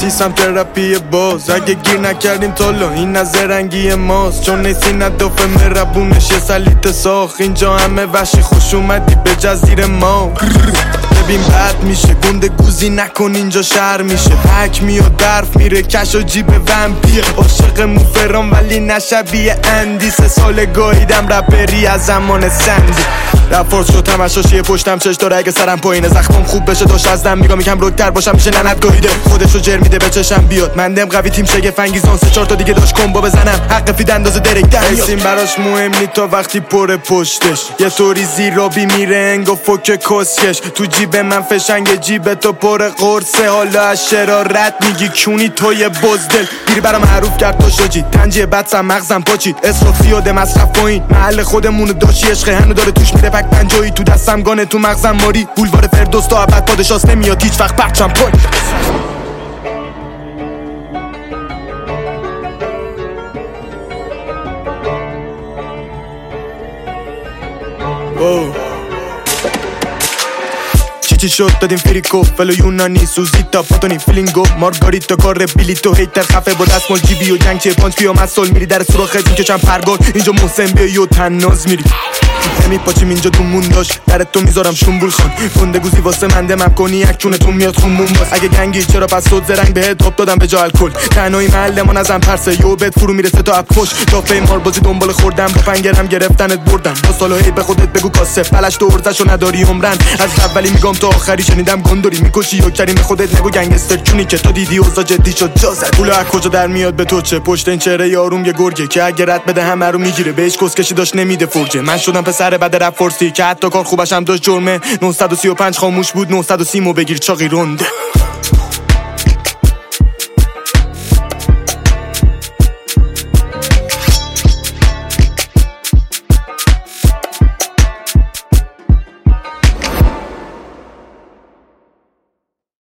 تشخیصم تراپی باز. اگه گیر نکردیم تالا این نظرنگی ماست، چون نیستی ندافع مربونش یه سلیت ساخ. اینجا همه وحشی خوش اومدی به جزیر ما. ببین بد میشه گنده گوزی نکن اینجا شهر میشه. حک میاد درف میره کش و جیب ومپیر. عاشق موفران ولی نشبیه اندی. 3 سال گاهیدم رپری از زمان سندی. رفورس شد تمشاشی پشتم چش داره. اگه سرم پایینه زخمم خوب بشه داشت از دم میگم یکم رکتر باشم میشه لعنت گاهیده. خودشو جر میده به چشم بیاد من دم قوی تیم شگفت انگیزان. 3-4 تا دیگه داشت کمبو بزنم حق فید اندازه درک در میاد. این براش مهم نی تا وقتی پر پشتش یه طوری زیرابی میره انگو فوک کسکش. تو جیب من فشنگ جیب تو پر قرصه. حالا از شرارت میگی کونی توی بزدل. گیری برا معروف کرد تو شجی تنجیه بدسم مغزم پاچید. اسراف زیاده مصرف پایین محل خودمونو داشتی. عشق هنو داره توش میره پک پنجایی. تو دستم گانه تو مغزم ماری. بولوار فردوس تا ابد پادشاست نمیاد هیچ وقت پرچم پایین. چی شد دادیم فریکو فلو یونانی سوزیتا پاتونی فیلینگو مارگاریتا کار بیلیتو هیتر خفه با دستمال جیبی و جنگ چه پانچ کیو مسئول میری در سراخت میکشم پرگار. اینجا محسن بیایی و تناز میری نمیپاچیم اینجا تو مونداش درت تو میذارم شنبول خان. گنده گوزی واسه من دمم کنی یک چونتون میاد خونمون باز. اگه گنگی چرا پس صد زرنگ بهت تاپ دادم به جا الکل. تنهایی محل ما نزن پرسه یو بهت فرو میرسه تا اپ پشت. دافه مار بازی دنبال خوردم با پنگرم گرفتنت بردن. با سالو به خودت بگو کاسه فلش تو ارزشو نداری عمرن. از اولی میگم تا آخری شنیدم گندوری میکشی و کریم خودت نگو گنگستر چونی که تو دیدی اوضاع جدی شد جا زد. پول از کجا در میاد به تو چه پشت این چهره یاروم یه گرگه که اگه رد بده همه رو میگیره. بهش کسکشی داشت نمیده فرجه. من شدم پسر بد رپ فورسی که حتی کار خوبش هم داشت جرمه. 935 خاموش بود 930 مو بگیر چاقی رنده.